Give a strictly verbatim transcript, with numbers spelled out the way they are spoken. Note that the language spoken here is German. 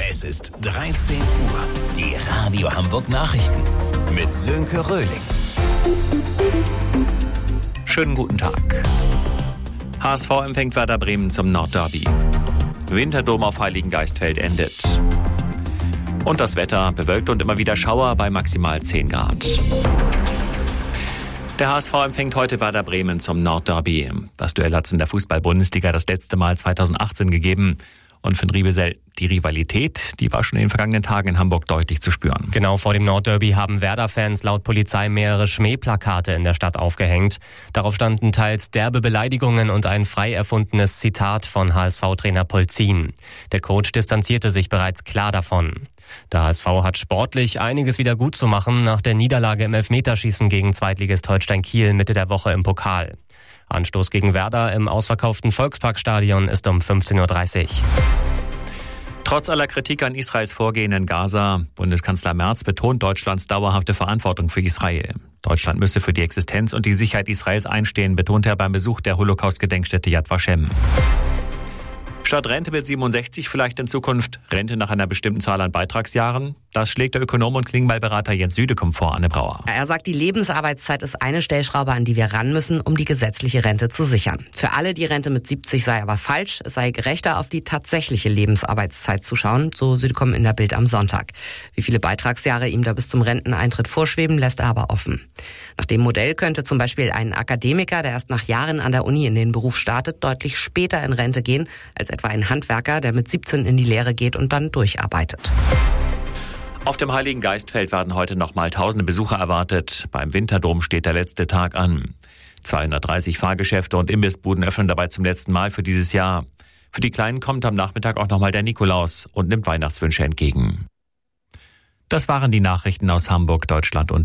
Es ist dreizehn Uhr. Die Radio Hamburg Nachrichten mit Sönke Röhling. Schönen guten Tag. H S V empfängt Werder Bremen zum Nordderby. Winterdom auf Heiligengeistfeld endet. Und das Wetter bewölkt und immer wieder Schauer bei maximal zehn Grad. Der H S V empfängt heute Werder Bremen zum Nordderby. Das Duell hat es in der Fußball-Bundesliga das letzte Mal zweitausendachtzehn gegeben. Und für den Riebesell die Rivalität, die war schon in den vergangenen Tagen in Hamburg deutlich zu spüren. Genau vor dem Nordderby haben Werder-Fans laut Polizei mehrere Schmähplakate in der Stadt aufgehängt. Darauf standen teils derbe Beleidigungen und ein frei erfundenes Zitat von H S V-Trainer Polzin. Der Coach distanzierte sich bereits klar davon. Der H S V hat sportlich einiges wieder gut zu machen nach der Niederlage im Elfmeterschießen gegen Zweitligist Holstein Kiel Mitte der Woche im Pokal. Anstoß gegen Werder im ausverkauften Volksparkstadion ist um fünfzehn Uhr dreißig. Trotz aller Kritik an Israels Vorgehen in Gaza, Bundeskanzler Merz betont Deutschlands dauerhafte Verantwortung für Israel. Deutschland müsse für die Existenz und die Sicherheit Israels einstehen, betont er beim Besuch der Holocaust-Gedenkstätte Yad Vashem. Statt Rente mit siebenundsechzig vielleicht in Zukunft Rente nach einer bestimmten Zahl an Beitragsjahren? Das schlägt der Ökonom und Klingbeilberater Jens Südekum vor, Anne Brauer. Er sagt, die Lebensarbeitszeit ist eine Stellschraube, an die wir ran müssen, um die gesetzliche Rente zu sichern. Für alle die Rente mit siebzig sei aber falsch. Es sei gerechter, auf die tatsächliche Lebensarbeitszeit zu schauen, so Südekum in der Bild am Sonntag. Wie viele Beitragsjahre ihm da bis zum Renteneintritt vorschweben, lässt er aber offen. Nach dem Modell könnte zum Beispiel ein Akademiker, der erst nach Jahren an der Uni in den Beruf startet, deutlich später in Rente gehen, als etwa ein Handwerker, der mit siebzehn in die Lehre geht und dann durcharbeitet. Auf dem Heiligengeistfeld werden heute nochmal tausende Besucher erwartet. Beim Winterdom steht der letzte Tag an. zweihundertdreißig Fahrgeschäfte und Imbissbuden öffnen dabei zum letzten Mal für dieses Jahr. Für die Kleinen kommt am Nachmittag auch nochmal der Nikolaus und nimmt Weihnachtswünsche entgegen. Das waren die Nachrichten aus Hamburg, Deutschland und